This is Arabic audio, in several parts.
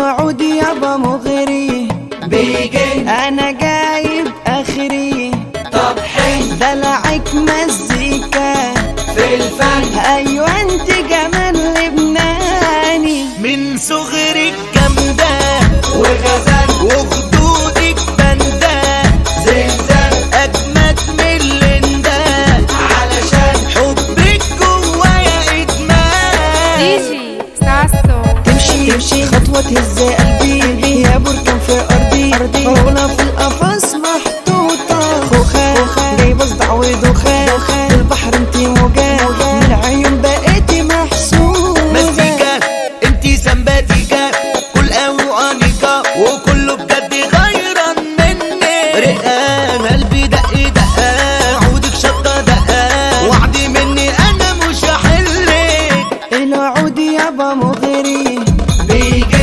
العود يابا مغري بيجي انا جايب اخري. طب حلو دلعك مزيكا في الفن، ايوه انت جمال لبناني. من صغرك جامدة وغزل وخدودك بندة، زلزال أجمد من لندا، علشان حبك جوايا إدمان. دي جي ساسو تمشي خطوة تهز قلبي يا بركان في أرضي. عرونا في القفص محطوطة خوخة جايبة صداع ودخان. البحر انتي موجة من العيون بقيتي محسوبة. مزيكا انتي سمباتيكا كل أوانيكا وكله بجد غيران مني. رقة قلبي دق دقة، عودك شطة دقة، وعدي مني أنا مش هحلك. العود يابا مغري بيجي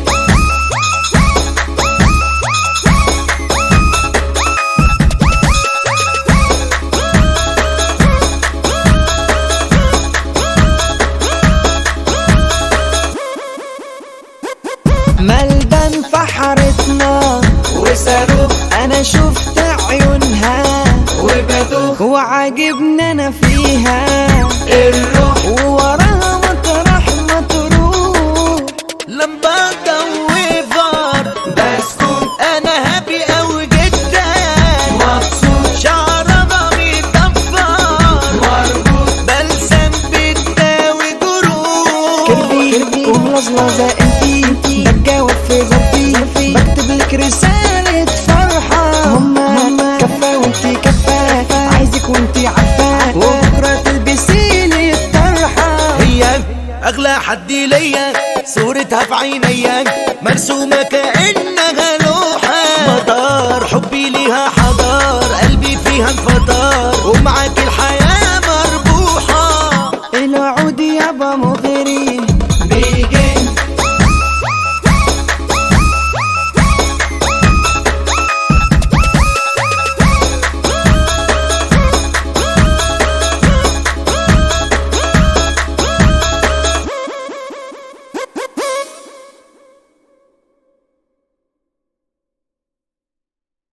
ملبن فحرتنا وصاروخ انا شفت عيونها وبدوخ وعاجبني انا فيها. الروح ووراها مطرح ما تروح. لمبادة وفار بسكوت أنا هابي أوي جدا، مبسوط شعرها بيطفر، مربوط بلسم بتداوي جروح. كربي وملظلظة انتي بتجاوب في ظرفي. بكتب لك رسالة فرحة ماما كفة وانتي كفة. عايزك وانتي عارفة وبكرة تلبسي لي الطرحة. هي أغلى حد ليا، صورتها في عينيا مرسومة كأنها لوحة. مطار حبي ليها حضار، قلبي فيها انفطار، ومعاك الحياة مربوحة. العود يابا مغري بيجي